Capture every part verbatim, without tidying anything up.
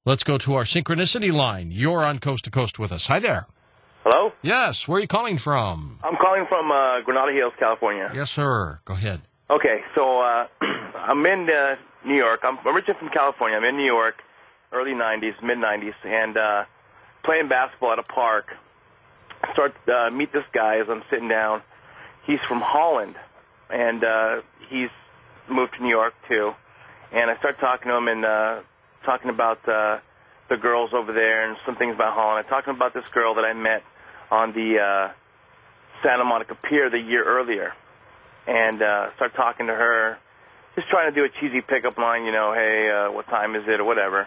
Let's go to our synchronicity line. You're on Coast to Coast with us. Hi there. Hello? Yes, where are you calling from? I'm calling from uh, Granada Hills, California. Yes, sir. Go ahead. Okay, so uh, I'm in uh, New York. I'm originally from California. I'm in New York, early nineties, mid nineties, and uh, playing basketball at a park. I start to uh, meet this guy as I'm sitting down. He's from Holland, and uh, he's moved to New York, too. And I start talking to him and uh, talking about uh, the girls over there and some things about Holland. I'm talking about this girl that I met on the uh, Santa Monica Pier the year earlier. And uh, start talking to her, just trying to do a cheesy pickup line, you know, hey, uh, what time is it, or whatever.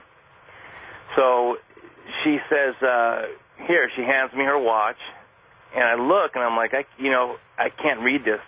So she says, uh, here, she hands me her watch, and I look, and I'm like, I, you know, I can't read this.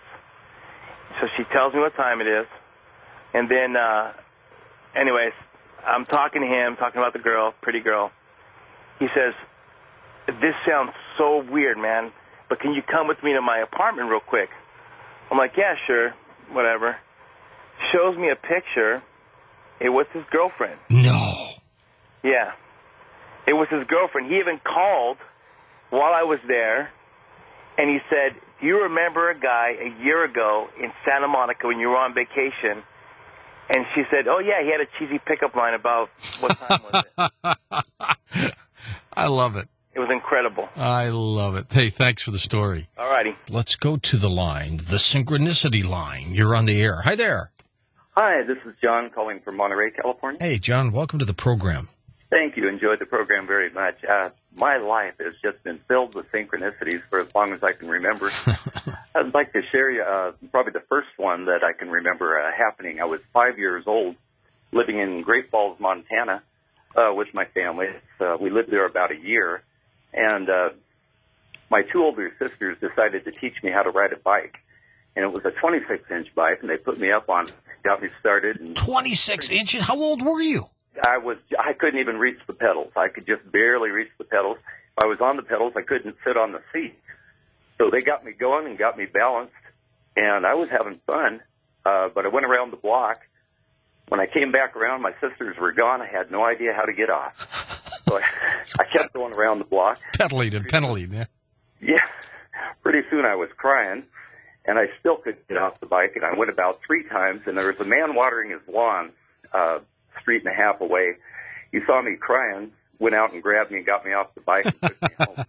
So she tells me what time it is, and then, uh, anyways, I'm talking to him, talking about the girl, pretty girl. He says, this sounds so weird, man, but can you come with me to my apartment real quick? I'm like, yeah, sure, whatever. Shows me a picture. It was his girlfriend. No. Yeah. It was his girlfriend. He even called while I was there, and he said, do you remember a guy a year ago in Santa Monica when you were on vacation? And she said, oh, yeah, he had a cheesy pickup line about what time was it? I love it. It was incredible. I love it. Hey, thanks for the story. All righty. Let's go to the line, the synchronicity line. You're on the air. Hi there. Hi, this is John calling from Monterey, California. Hey, John, welcome to the program. Thank you. Enjoyed the program very much. Uh, my life has just been filled with synchronicities for as long as I can remember. I'd like to share you uh, probably the first one that I can remember uh, happening. I was five years old, living in Great Falls, Montana, uh, with my family. Uh, we lived there about a year. And uh, my two older sisters decided to teach me how to ride a bike. And it was a twenty-six inch bike, and they put me up on it, got me started. And twenty-six inches? How old were you? I was, I couldn't even reach the pedals. I could just barely reach the pedals. If I was on the pedals, I couldn't sit on the seat. So they got me going and got me balanced, and I was having fun. Uh, but I went around the block. When I came back around, my sisters were gone. I had no idea how to get off. So I, I kept going around the block. Pedaling and pedaling, yeah. Yeah. Pretty soon I was crying, and I still couldn't get off the bike, and I went about three times, and there was a man watering his lawn uh, a street and a half away. He saw me crying, went out and grabbed me and got me off the bike and took me home.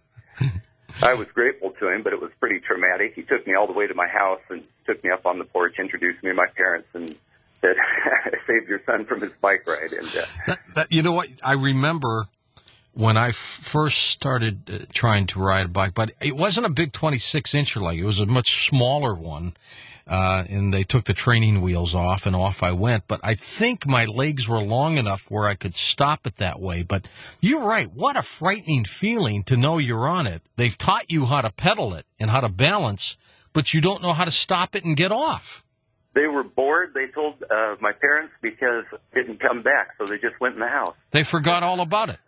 I was grateful to him, but it was pretty traumatic. He took me all the way to my house and took me up on the porch, introduced me to my parents, and said, saved your son from his bike ride. And uh, that, that, you know what? I remember when I f- first started uh, trying to ride a bike, but it wasn't a big twenty-six incher like it was a much smaller one. Uh, and they took the training wheels off, and off I went. But I think my legs were long enough where I could stop it that way. But you're right. What a frightening feeling to know you're on it. They've taught you how to pedal it and how to balance, but you don't know how to stop it and get off. They were bored, they told uh, my parents, because it didn't come back, so they just went in the house. They forgot all about it.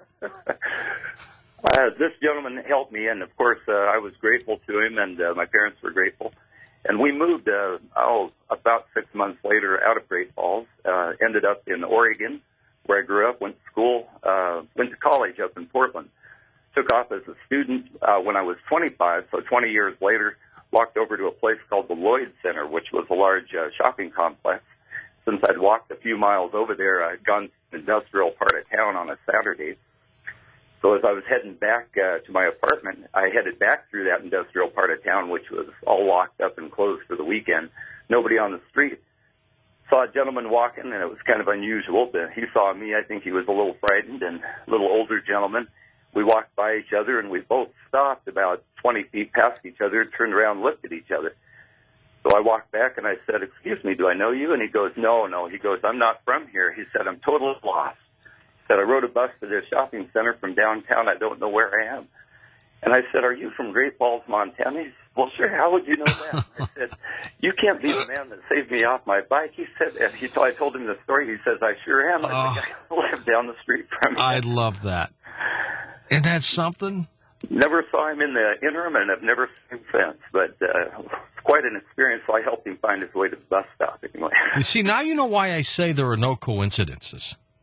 uh, this gentleman helped me, and of course uh, I was grateful to him, and uh, my parents were grateful. And we moved, uh, oh, about six months later out of Great Falls, uh, ended up in Oregon, where I grew up, went to school, uh, went to college up in Portland. Took off as a student uh, when I was twenty-five, so twenty years later, walked over to a place called the Lloyd Center, which was a large uh, shopping complex. Since I'd walked a few miles over there, I'd gone to the industrial part of town on a Saturday. So as I was heading back uh, to my apartment, I headed back through that industrial part of town, which was all locked up and closed for the weekend. Nobody on the street. Saw a gentleman walking, and it was kind of unusual. But he saw me. I think he was a little frightened, and a little older gentleman. We walked by each other, and we both stopped about twenty feet past each other, turned around, and looked at each other. So I walked back, and I said, excuse me, do I know you? And he goes, no, no. He goes, I'm not from here. He said, I'm totally lost. He said, I rode a bus to this shopping center from downtown. I don't know where I am. And I said, are you from Great Falls, Montana? He said, well, sure, how would you know that? I said, you can't be the man that saved me off my bike. He said, and he, so I told him the story. He says, I sure am. I Oh. think I live down the street from you. I love that. Isn't that something? Never saw him in the interim, and I've never seen him since. But uh, it's quite an experience, so I helped him find his way to the bus stop anyway. You see, now you know why I say there are no coincidences.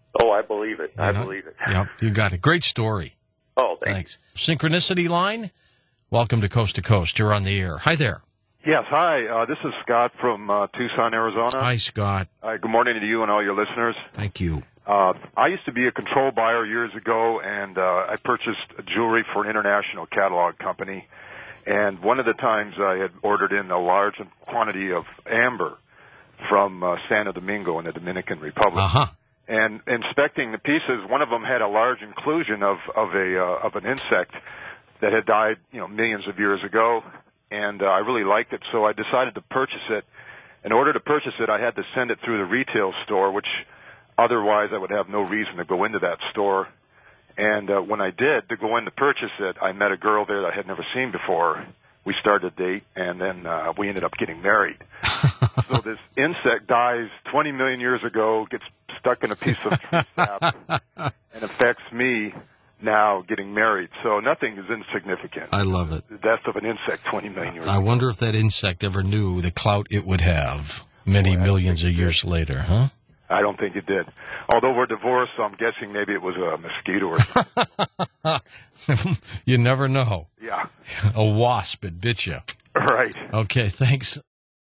Oh, I believe it. I Yeah. believe it. Yep, you got it. Great story. Oh, thanks. Thanks. Synchronicity line, welcome to Coast to Coast. You're on the air. Hi there. Yes, hi. Uh, this is Scott from uh, Tucson, Arizona. Hi, Scott. Uh, good morning to you and all your listeners. Thank you. Uh, I used to be a control buyer years ago, and uh, I purchased jewelry for an international catalog company. And one of the times I had ordered in a large quantity of amber from uh, Santo Domingo in the Dominican Republic. Uh-huh. And inspecting the pieces, one of them had a large inclusion of of a uh, of an insect that had died, you know, millions of years ago. And uh, I really liked it, so I decided to purchase it. In order to purchase it, I had to send it through the retail store, which otherwise I would have no reason to go into that store. And uh, when I did, to go in to purchase it, I met a girl there that I had never seen before. We started a date, and then uh, we ended up getting married. So this insect dies twenty million years ago, gets stuck in a piece of tree sap, and affects me now getting married. So nothing is insignificant. I love it. The death of an insect twenty million years I ago. wonder if that insect ever knew the clout it would have many Well, I millions of think it years later, huh? I don't think it did. Although we're divorced, so I'm guessing maybe it was a mosquito or something. You never know. Yeah. A wasp, it bit you. Right. Okay, thanks.